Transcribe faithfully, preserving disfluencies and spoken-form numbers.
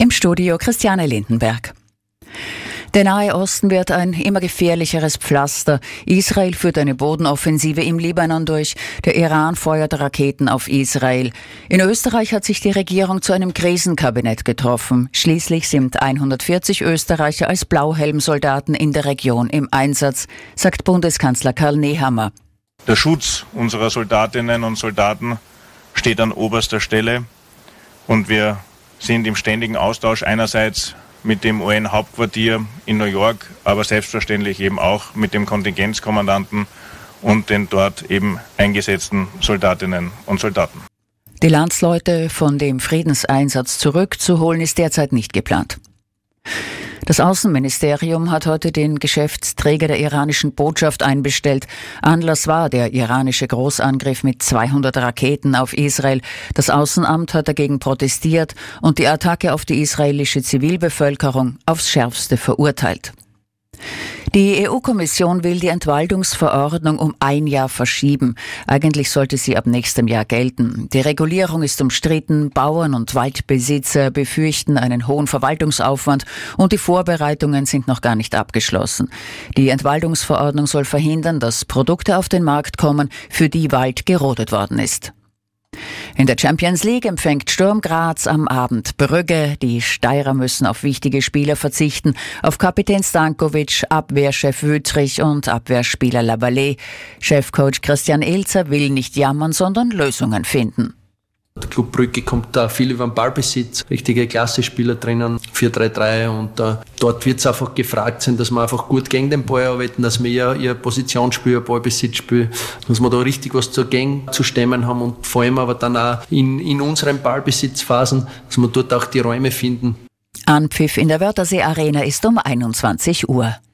Im Studio Christiane Lindenberg. Der Nahe Osten wird ein immer gefährlicheres Pflaster. Israel führt eine Bodenoffensive im Libanon durch. Der Iran feuert Raketen auf Israel. In Österreich hat sich die Regierung zu einem Krisenkabinett getroffen. Schließlich sind hundertvierzig Österreicher als Blauhelmsoldaten in der Region im Einsatz, sagt Bundeskanzler Karl Nehammer. Der Schutz unserer Soldatinnen und Soldaten steht an oberster Stelle und wir sind im ständigen Austausch einerseits mit dem U N-Hauptquartier in New York, aber selbstverständlich eben auch mit dem Kontingenzkommandanten und den dort eben eingesetzten Soldatinnen und Soldaten. Die Landsleute von dem Friedenseinsatz zurückzuholen ist derzeit nicht geplant. Das Außenministerium hat heute den Geschäftsträger der iranischen Botschaft einbestellt. Anlass war der iranische Großangriff mit zweihundert Raketen auf Israel. Das Außenamt hat dagegen protestiert und die Attacke auf die israelische Zivilbevölkerung aufs Schärfste verurteilt. Die E U-Kommission will die Entwaldungsverordnung um ein Jahr verschieben. Eigentlich sollte sie ab nächstem Jahr gelten. Die Regulierung ist umstritten. Bauern und Waldbesitzer befürchten einen hohen Verwaltungsaufwand und die Vorbereitungen sind noch gar nicht abgeschlossen. Die Entwaldungsverordnung soll verhindern, dass Produkte auf den Markt kommen, für die Wald gerodet worden ist. In der Champions League empfängt Sturm Graz am Abend Brügge. Die Steirer müssen auf wichtige Spieler verzichten. Auf Kapitän Stankovic, Abwehrchef Wüttrich und Abwehrspieler Lavallée. Chefcoach Christian Ilzer will nicht jammern, sondern Lösungen finden. Der Club Brügge kommt da viel über den Ballbesitz, richtige Klasse-Spieler drinnen, vier drei drei und äh, dort wird es einfach gefragt sein, dass wir einfach gut gegen den Ball arbeiten, dass wir ihr, ihr Positionsspiel, ihr Ballbesitzspiel, dass wir da richtig was zur Gang zu stemmen haben und vor allem aber dann auch in, in unseren Ballbesitzphasen, dass wir dort auch die Räume finden. Anpfiff in der Wörthersee Arena ist um einundzwanzig Uhr.